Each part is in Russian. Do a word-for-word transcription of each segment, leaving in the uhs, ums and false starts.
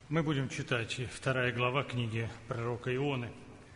Мы будем читать вторая глава книги пророка Ионы.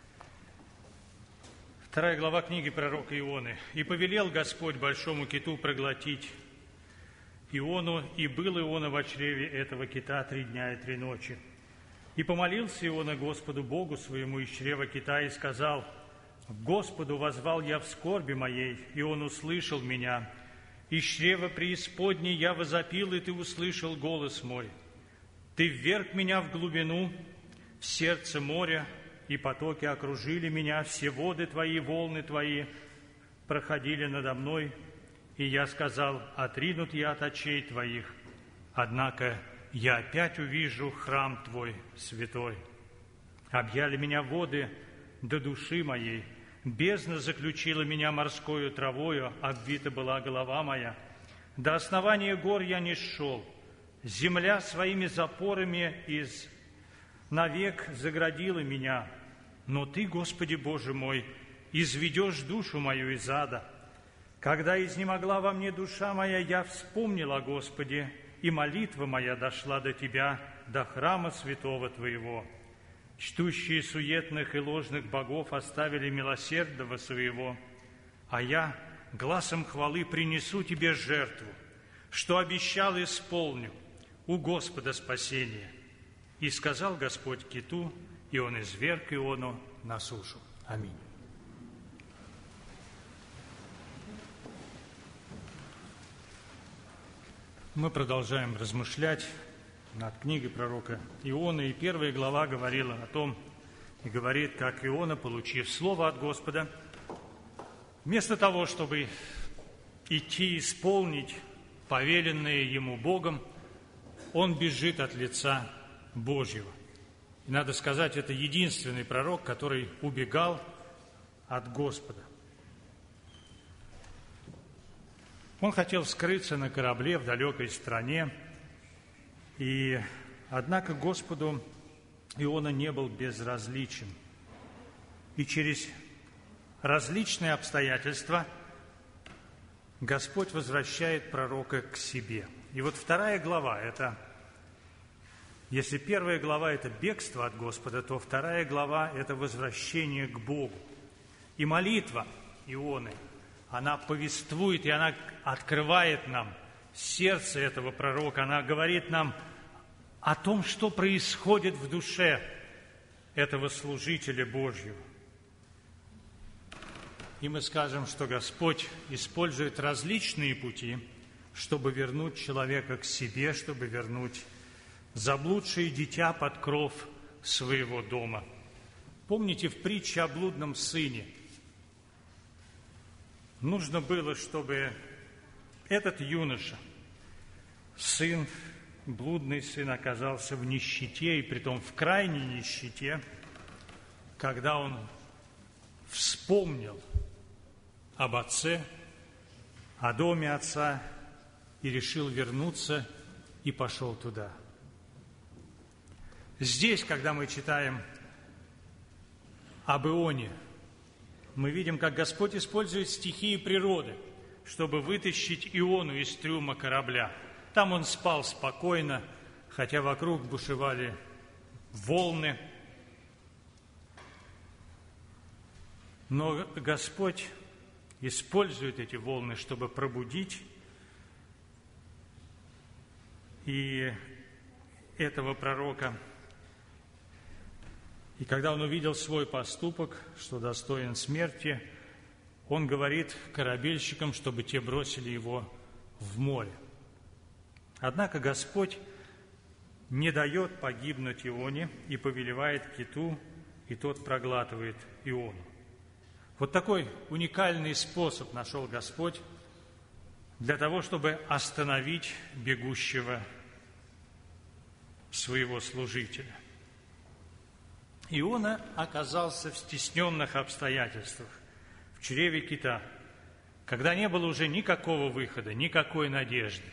Вторая глава книги пророка Ионы. «И повелел Господь большому киту проглотить Иону, и был Иона во чреве этого кита три дня и три ночи. И помолился Иона Господу Богу своему из чрева кита и сказал: Господу воззвал я в скорби моей, и Он услышал меня. Из чрева преисподней я возопил, и Ты услышал голос мой. Ты вверг меня в глубину, в сердце моря, и потоки окружили меня, все воды Твои, волны Твои проходили надо мной, и я сказал: отринут я от очей Твоих, однако я опять увижу храм Твой святой. Объяли меня воды до души моей, бездна заключила меня морскою травою, обвита была голова моя. До основания гор я не шел, земля своими запорами из навек заградила меня. Но Ты, Господи Боже мой, изведешь душу мою из ада. Когда изнемогла во мне душа моя, я вспомнил о Господе, и молитва моя дошла до Тебя, до храма святого Твоего. Чтущие суетных и ложных богов оставили милосердного своего, а я гласом хвалы принесу Тебе жертву, что обещал, исполню, у Господа спасение. И сказал Господь киту, и он изверг Иону на сушу. Аминь. Мы продолжаем размышлять над книгой пророка Ионы, и первая глава говорила о том, и говорит, как Иона, получив слово от Господа, вместо того, чтобы идти исполнить повеленное ему Богом, он бежит от лица Божьего. И надо сказать, это единственный пророк, который убегал от Господа. Он хотел скрыться на корабле в далекой стране, и, однако, Господу Иона не был безразличен. И через различные обстоятельства Господь возвращает пророка к себе. И вот вторая глава – это, если первая глава – это бегство от Господа, то вторая глава – это возвращение к Богу. И молитва Ионы, она повествует, и она открывает нам сердце этого пророка, она говорит нам о том, что происходит в душе этого служителя Божьего. И мы скажем, что Господь использует различные пути, чтобы вернуть человека к себе, чтобы вернуть заблудшее дитя под кров своего дома. Помните в притче о блудном сыне? Нужно было, чтобы этот юноша, сын, блудный сын, оказался в нищете, и притом в крайней нищете, когда он вспомнил об отце, о доме отца, и решил вернуться, и пошел туда. Здесь, когда мы читаем об Ионе, мы видим, как Господь использует стихии природы, чтобы вытащить Иону из трюма корабля. Там он спал спокойно, хотя вокруг бушевали волны. Но Господь использует эти волны, чтобы пробудить и этого пророка. И когда он увидел свой поступок, что достоин смерти, он говорит корабельщикам, чтобы те бросили его в море. Однако Господь не дает погибнуть Ионе и повелевает киту, и тот проглатывает Иону. Вот такой уникальный способ нашел Господь для того, чтобы остановить бегущего своего служителя. Иона оказался в стесненных обстоятельствах, в чреве кита, когда не было уже никакого выхода, никакой надежды.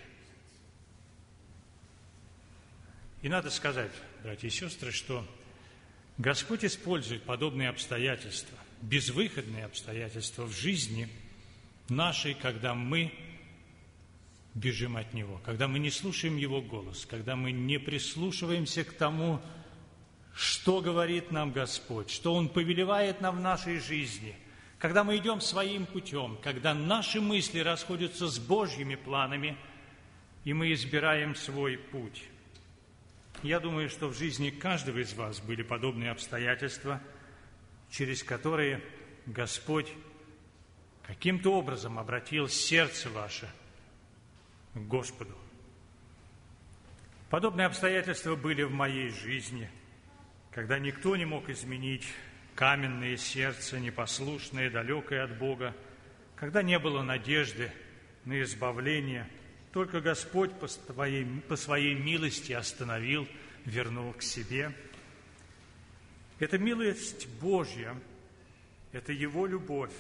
И надо сказать, братья и сестры, что Господь использует подобные обстоятельства, безвыходные обстоятельства в жизни нашей, когда мы бежим от Него, когда мы не слушаем Его голос, когда мы не прислушиваемся к тому, что говорит нам Господь, что Он повелевает нам в нашей жизни, когда мы идем своим путем, когда наши мысли расходятся с Божьими планами, и мы избираем свой путь. Я думаю, что в жизни каждого из вас были подобные обстоятельства, через которые Господь каким-то образом обратил сердце ваше к Господу. Подобные обстоятельства были в моей жизни, когда никто не мог изменить каменное сердце, непослушное, далекое от Бога, когда не было надежды на избавление, только Господь по своей, по своей милости остановил, вернул к себе. Это милость Божья, это Его любовь.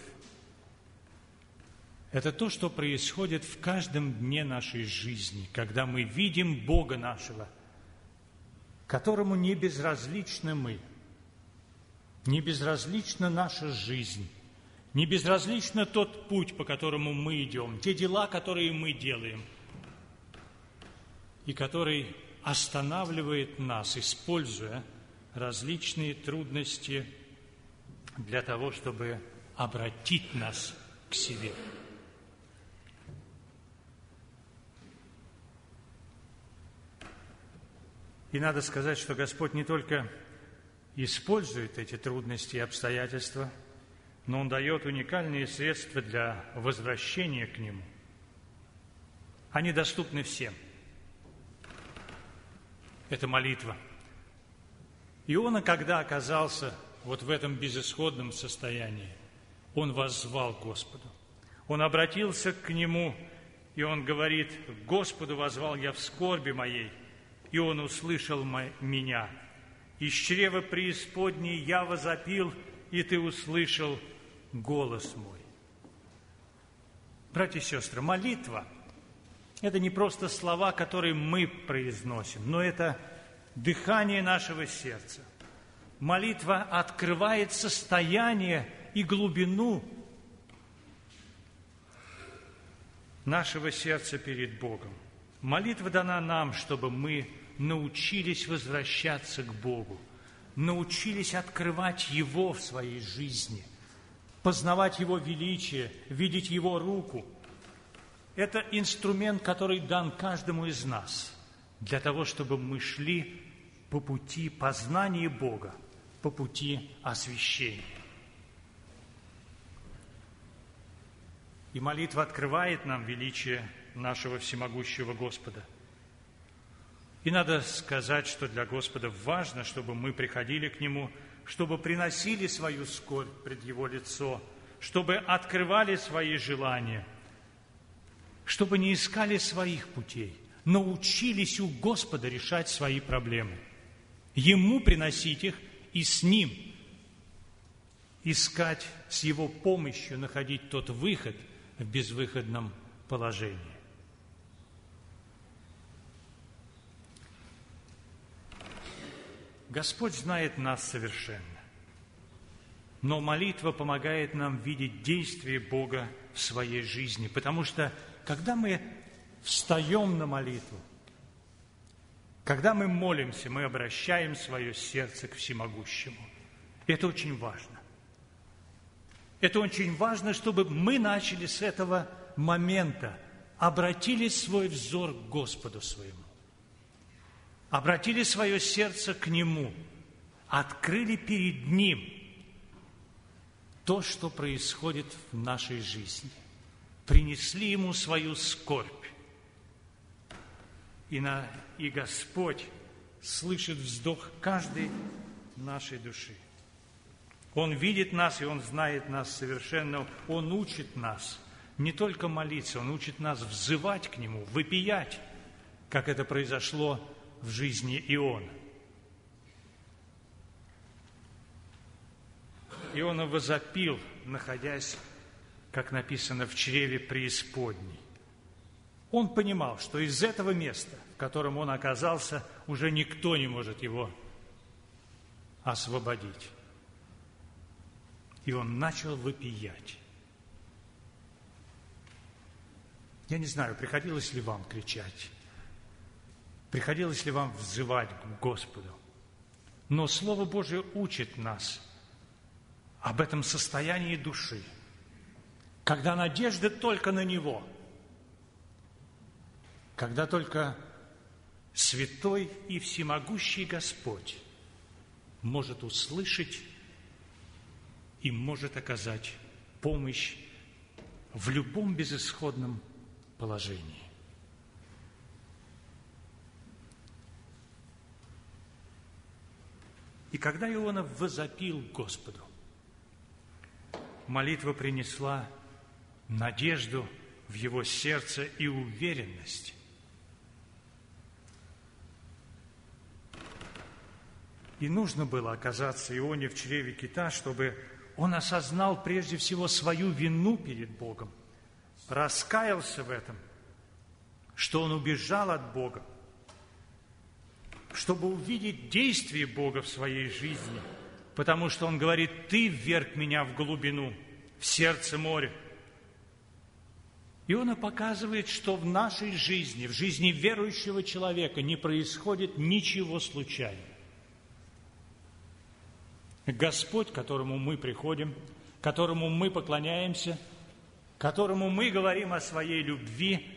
Это то, что происходит в каждом дне нашей жизни, когда мы видим Бога нашего, которому не безразличны мы, не безразлична наша жизнь, не безразлично тот путь, по которому мы идем, те дела, которые мы делаем, и который останавливает нас, используя различные трудности для того, чтобы обратить нас к себе. И надо сказать, что Господь не только использует эти трудности и обстоятельства, но Он дает уникальные средства для возвращения к Нему. Они доступны всем. Это молитва. Иона, когда оказался вот в этом безысходном состоянии, он воззвал к Господу. Он обратился к Нему, и он говорит: «Господу воззвал я в скорби моей, и Он услышал меня. Из чрева преисподней я возопил, и Ты услышал голос мой». Братья и сестры, молитва – это не просто слова, которые мы произносим, но это дыхание нашего сердца. Молитва открывает состояние и глубину нашего сердца перед Богом. Молитва дана нам, чтобы мы научились возвращаться к Богу, научились открывать Его в своей жизни, познавать Его величие, видеть Его руку. Это инструмент, который дан каждому из нас для того, чтобы мы шли по пути познания Бога, по пути освящения. И молитва открывает нам величие нашего всемогущего Господа. И надо сказать, что для Господа важно, чтобы мы приходили к Нему, чтобы приносили свою скорбь пред Его лицо, чтобы открывали свои желания, чтобы не искали своих путей, но учились у Господа решать свои проблемы, Ему приносить их и с Ним искать, с Его помощью находить тот выход в безвыходном положении. Господь знает нас совершенно, но молитва помогает нам видеть действие Бога в своей жизни, потому что, когда мы встаем на молитву, когда мы молимся, мы обращаем свое сердце к Всемогущему. Это очень важно. Это очень важно, чтобы мы начали с этого момента, обратили свой взор к Господу своему, обратили свое сердце к Нему, открыли перед Ним то, что происходит в нашей жизни, принесли Ему свою скорбь. И, на, и Господь слышит вздох каждой нашей души. Он видит нас, и Он знает нас совершенно. Он учит нас не только молиться, Он учит нас взывать к Нему, вопиять, как это произошло в жизни Иона. Иона возопил, находясь, как написано, в чреве преисподней. Он понимал, что из этого места, в котором он оказался, уже никто не может его освободить. И он начал вопиять. Я не знаю, приходилось ли вам кричать, приходилось ли вам взывать к Господу. Но Слово Божие учит нас об этом состоянии души, когда надежда только на Него, когда только святой и всемогущий Господь может услышать и может оказать помощь в любом безысходном положении. И когда Иона возопил к Господу, молитва принесла надежду в его сердце и уверенность. И нужно было оказаться Ионе в чреве кита, чтобы он осознал прежде всего свою вину перед Богом, раскаялся в этом, что он убежал от Бога, чтобы увидеть действие Бога в своей жизни, потому что Он говорит: «Ты вверг меня в глубину, в сердце моря». И Он показывает, что в нашей жизни, в жизни верующего человека не происходит ничего случайно. Господь, к которому мы приходим, которому мы поклоняемся, которому мы говорим о своей любви,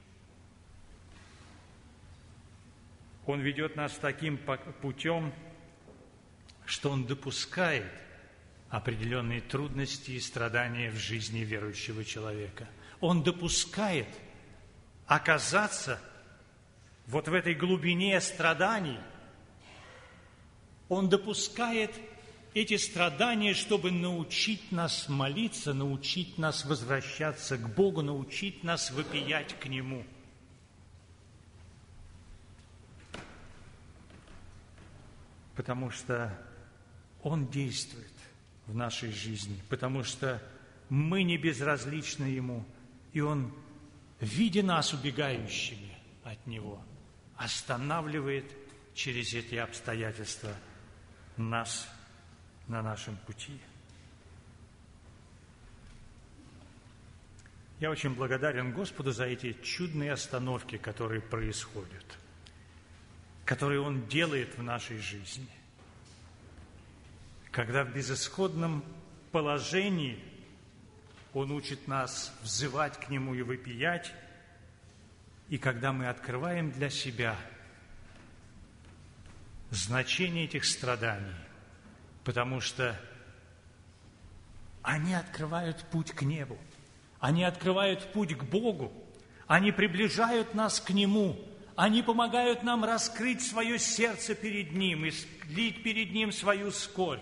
Он ведет нас таким путем, что Он допускает определенные трудности и страдания в жизни верующего человека. Он допускает оказаться вот в этой глубине страданий. Он допускает эти страдания, чтобы научить нас молиться, научить нас возвращаться к Богу, научить нас вопиять к Нему. Потому что Он действует в нашей жизни, потому что мы не безразличны Ему, и Он, видя нас убегающими от Него, останавливает через эти обстоятельства нас на нашем пути. Я очень благодарен Господу за эти чудные остановки, которые происходят, которые Он делает в нашей жизни. Когда в безысходном положении Он учит нас взывать к Нему и вопиять, и когда мы открываем для себя значение этих страданий, потому что они открывают путь к небу, они открывают путь к Богу, они приближают нас к Нему, они помогают нам раскрыть свое сердце перед Ним и слить перед Ним свою скорбь.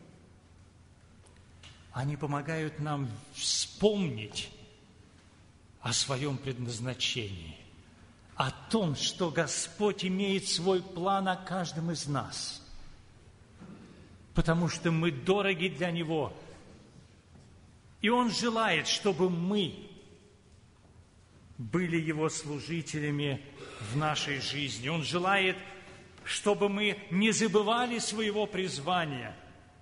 Они помогают нам вспомнить о своем предназначении, о том, что Господь имеет свой план о каждом из нас, потому что мы дороги для Него, и Он желает, чтобы мы были Его служителями в нашей жизни. Он желает, чтобы мы не забывали своего призвания.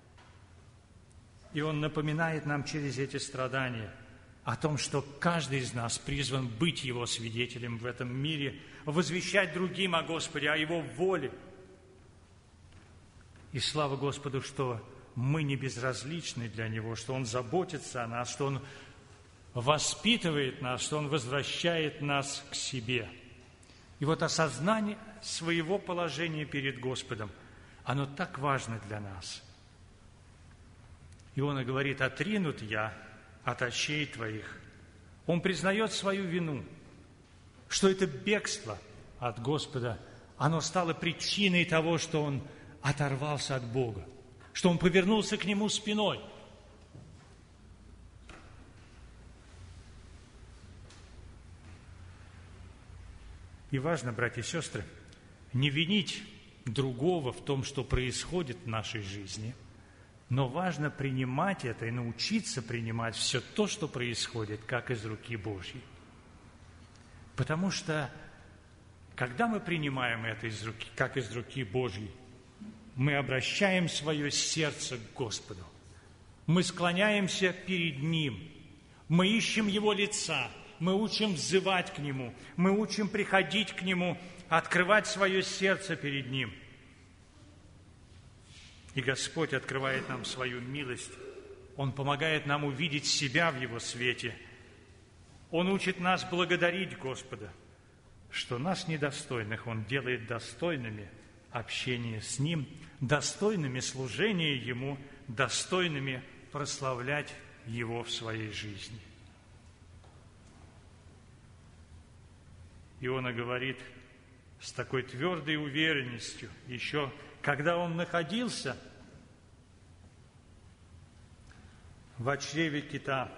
И Он напоминает нам через эти страдания о том, что каждый из нас призван быть Его свидетелем в этом мире, возвещать другим о Господе, о Его воле. И слава Господу, что мы не безразличны для Него, что Он заботится о нас, что Он воспитывает нас, что Он возвращает нас к себе. И вот осознание своего положения перед Господом, оно так важно для нас. Иона говорит: «Отринут я от очей твоих». Он признает свою вину, что это бегство от Господа, оно стало причиной того, что он оторвался от Бога, что он повернулся к Нему спиной. И важно, братья и сестры, не винить другого в том, что происходит в нашей жизни, но важно принимать это и научиться принимать все то, что происходит, как из руки Божьей. Потому что, когда мы принимаем это из руки, как из руки Божьей, мы обращаем свое сердце к Господу. Мы склоняемся перед Ним. Мы ищем Его лица. мы учим взывать к Нему, мы учим приходить к Нему, открывать свое сердце перед Ним. И Господь открывает нам свою милость. Он помогает нам увидеть себя в Его свете. Он учит нас благодарить Господа, что нас недостойных Он делает достойными общения с Ним, достойными служения Ему, достойными прославлять Его в своей жизни. Иона говорит с такой твердой уверенностью, еще когда он находился в чреве кита,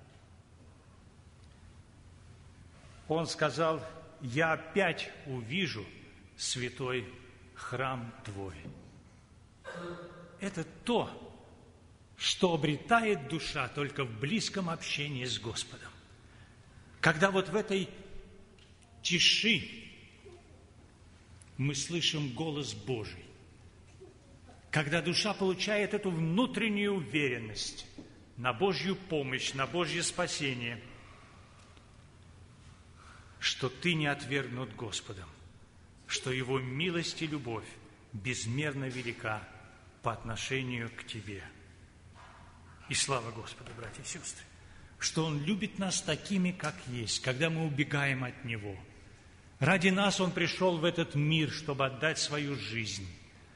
он сказал: «Я опять увижу святой храм Твой». Это то, что обретает душа только в близком общении с Господом. Когда вот в этой тиши мы слышим голос Божий, когда душа получает эту внутреннюю уверенность на Божью помощь, на Божье спасение, что ты не отвергнут Господом, что Его милость и любовь безмерно велика по отношению к тебе. И слава Господу, братья и сестры, что Он любит нас такими, как есть, когда мы убегаем от Него. Ради нас Он пришел в этот мир, чтобы отдать свою жизнь.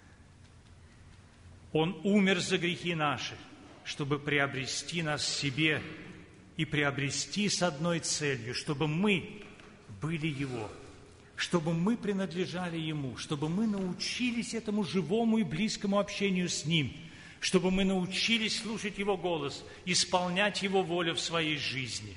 Он умер за грехи наши, чтобы приобрести нас себе и приобрести с одной целью, чтобы мы были Его, чтобы мы принадлежали Ему, чтобы мы научились этому живому и близкому общению с Ним, чтобы мы научились слушать Его голос, исполнять Его волю в своей жизни.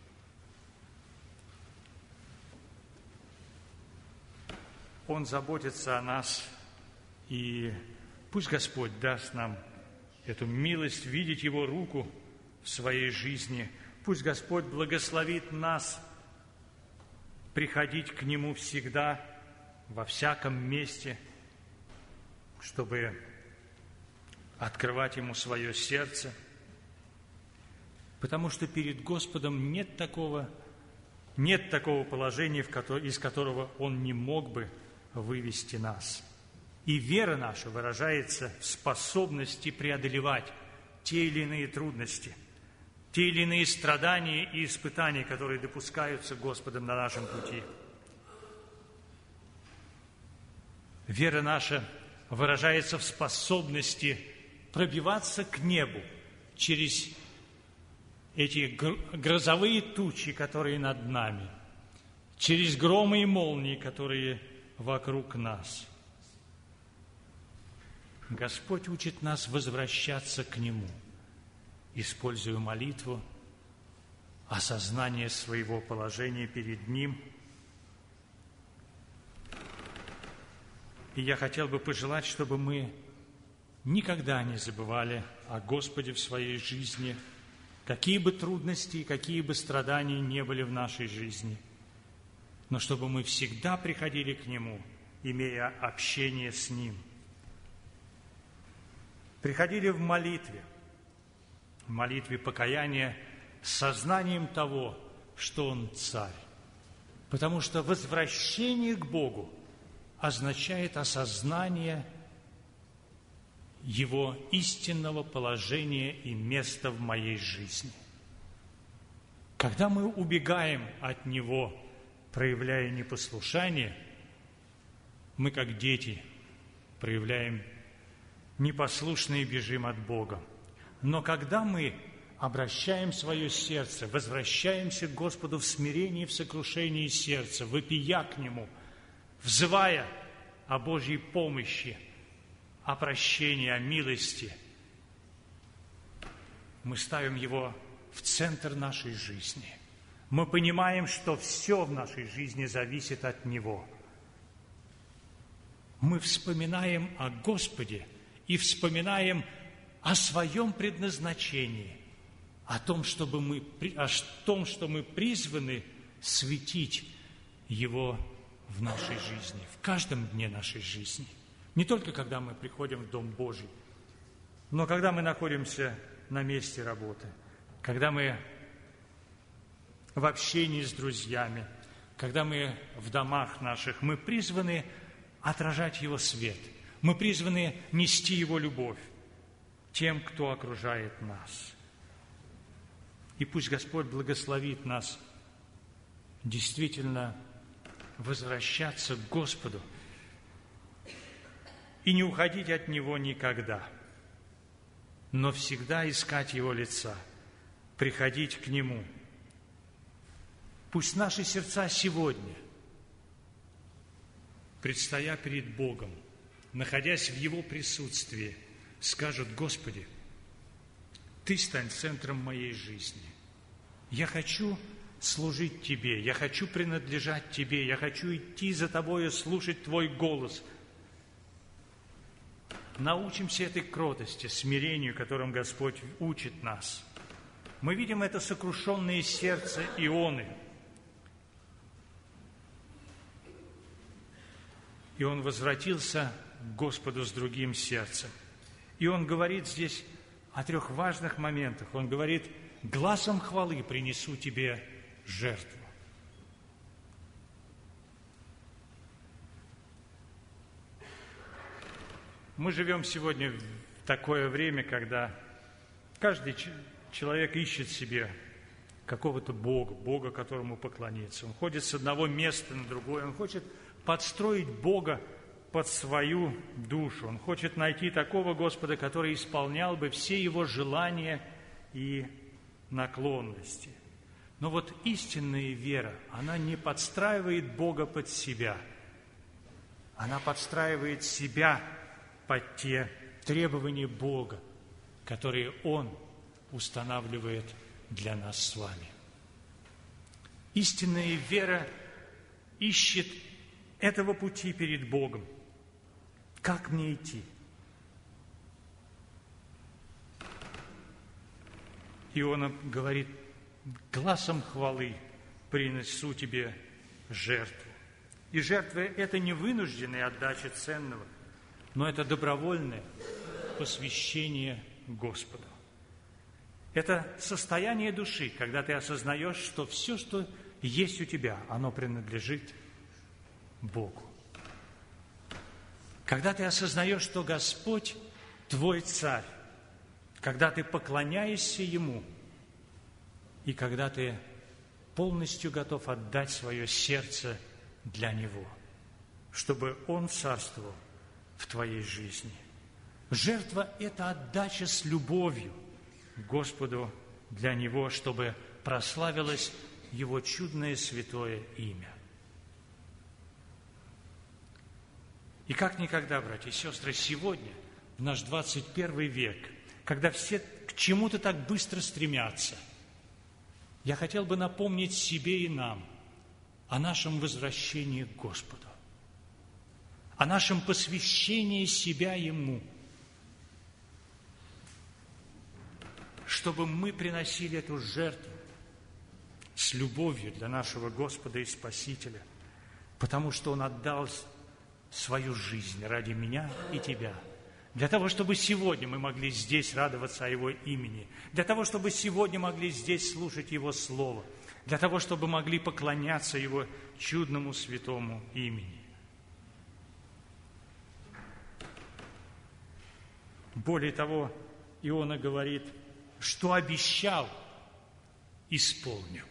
Он заботится о нас, и пусть Господь даст нам эту милость видеть Его руку в своей жизни. Пусть Господь благословит нас приходить к Нему всегда, во всяком месте, чтобы открывать Ему свое сердце, потому что перед Господом нет такого, нет такого положения, из которого Он не мог бы вывести нас. И вера наша выражается в способности преодолевать те или иные трудности, те или иные страдания и испытания, которые допускаются Господом на нашем пути. Вера наша выражается в способности пробиваться к небу через эти грозовые тучи, которые над нами, через громы и молнии, которые вокруг нас. Господь учит нас возвращаться к Нему, используя молитву, осознание своего положения перед Ним. И я хотел бы пожелать, чтобы мы никогда не забывали о Господе в своей жизни, какие бы трудности, какие бы страдания не были в нашей жизни, но чтобы мы всегда приходили к Нему, имея общение с Ним. Приходили в молитве, в молитве покаяния с сознанием того, что Он Царь. Потому что возвращение к Богу означает осознание Его истинного положения и места в моей жизни. Когда мы убегаем от Него, проявляя непослушание, мы, как дети, проявляем непослушно и бежим от Бога. Но когда мы обращаем свое сердце, возвращаемся к Господу в смирении, в сокрушении сердца, вопия к Нему, взывая о Божьей помощи, о прощении, о милости, мы ставим Его в центр нашей жизни. Мы понимаем, что все в нашей жизни зависит от Него. Мы вспоминаем о Господе и вспоминаем о своем предназначении, о том, чтобы мы, о том, что мы призваны светить Его в нашей жизни, в каждом дне нашей жизни. Не только когда мы приходим в Дом Божий, но когда мы находимся на месте работы, когда мы в общении с друзьями, когда мы в домах наших, мы призваны отражать Его свет. Мы призваны нести Его любовь тем, кто окружает нас. И пусть Господь благословит нас действительно возвращаться к Господу и не уходить от Него никогда, но всегда искать Его лица, приходить к Нему. Пусть наши сердца сегодня, предстоя перед Богом, находясь в Его присутствии, скажут: Господи, Ты стань центром моей жизни. Я хочу служить Тебе, я хочу принадлежать Тебе, я хочу идти за Тобою, слушать Твой голос. Научимся этой кротости, смирению, которым Господь учит нас. Мы видим это сокрушенное сердце Ионы. И он возвратился к Господу с другим сердцем. И он говорит здесь о трех важных моментах. Он говорит: гласом хвалы принесу Тебе жертву. Мы живем сегодня в такое время, когда каждый человек ищет себе какого-то Бога, Бога, которому поклониться. Он ходит с одного места на другое, он хочет подстроить Бога под свою душу. Он хочет найти такого Господа, который исполнял бы все его желания и наклонности. Но вот истинная вера, она не подстраивает Бога под себя. Она подстраивает себя под те требования Бога, которые Он устанавливает для нас с вами. Истинная вера ищет этого пути перед Богом. Как мне идти? Иона говорит: гласом хвалы принесу Тебе жертву. И жертва – это не вынужденная отдача ценного, но это добровольное посвящение Господу. Это состояние души, когда ты осознаешь, что все, что есть у тебя, оно принадлежит Богу. Когда ты осознаешь, что Господь твой Царь, когда ты поклоняешься Ему, и когда ты полностью готов отдать свое сердце для Него, чтобы Он царствовал в твоей жизни. Жертва – это отдача с любовью Господу для Него, чтобы прославилось Его чудное святое имя. И как никогда, братья и сестры, сегодня, в наш двадцать первый век, когда все к чему-то так быстро стремятся, я хотел бы напомнить себе и нам о нашем возвращении к Господу, о нашем посвящении себя Ему, чтобы мы приносили эту жертву с любовью для нашего Господа и Спасителя, потому что Он отдал свою жизнь ради меня и тебя, для того, чтобы сегодня мы могли здесь радоваться о Его имени, для того, чтобы сегодня могли здесь слушать Его Слово, для того, чтобы могли поклоняться Его чудному святому имени. Более того, Иона говорит, что обещал, исполню.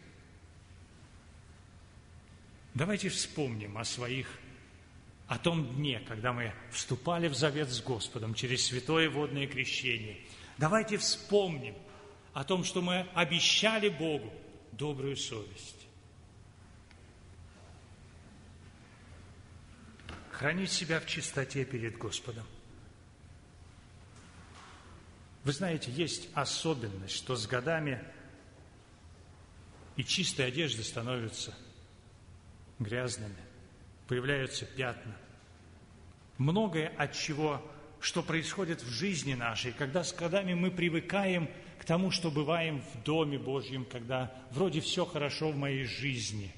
Давайте вспомним о своих, о том дне, когда мы вступали в завет с Господом через святое водное крещение. Давайте вспомним о том, что мы обещали Богу добрую совесть. Хранить себя в чистоте перед Господом. Вы знаете, есть особенность, что с годами и чистые одежды становятся грязными, появляются пятна. Многое от чего, что происходит в жизни нашей, когда с годами мы привыкаем к тому, что бываем в Доме Божьем, когда вроде все хорошо в моей жизни.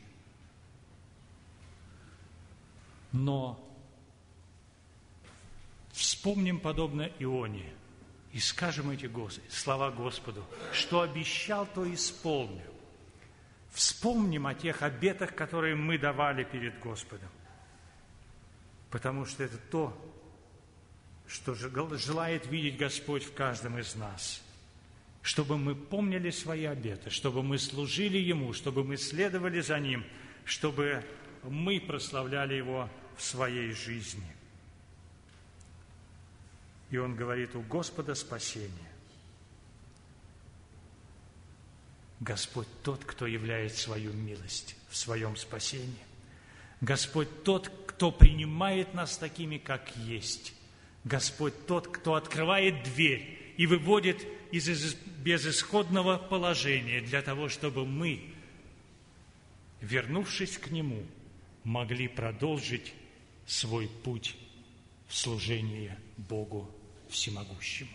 Но вспомним подобно Ионе и скажем эти слова Господу, что обещал, то исполню. вспомним о тех обетах, которые мы давали перед Господом. Потому что это то, что желает видеть Господь в каждом из нас. Чтобы мы помнили свои обеты, чтобы мы служили Ему, чтобы мы следовали за Ним, чтобы мы прославляли Его в своей жизни. И Он говорит: у Господа спасение. Господь тот, кто являет свою милость в своем спасении. Господь тот, кто принимает нас такими, как есть. Господь тот, кто открывает дверь и выводит из безысходного положения для того, чтобы мы, вернувшись к Нему, могли продолжить свой путь в служении Богу Всемогущему.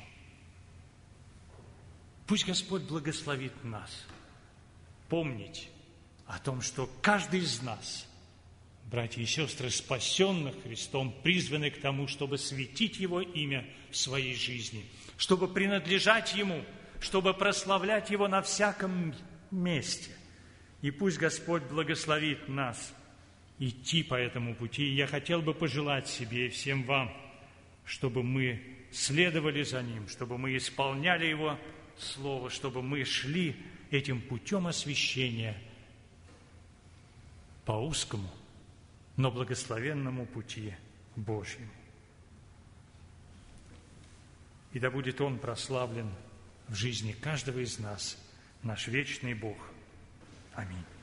Пусть Господь благословит нас помнить о том, что каждый из нас, братья и сестры, спасенных Христом, призваны к тому, чтобы светить Его имя в своей жизни, чтобы принадлежать Ему, чтобы прославлять Его на всяком месте. И пусть Господь благословит нас идти по этому пути. И я хотел бы пожелать себе и всем вам, чтобы мы следовали за Ним, чтобы мы исполняли Его Слово, чтобы мы шли этим путем освящения по узкому, но благословенному пути Божьему. И да будет Он прославлен в жизни каждого из нас, наш вечный Бог. Аминь.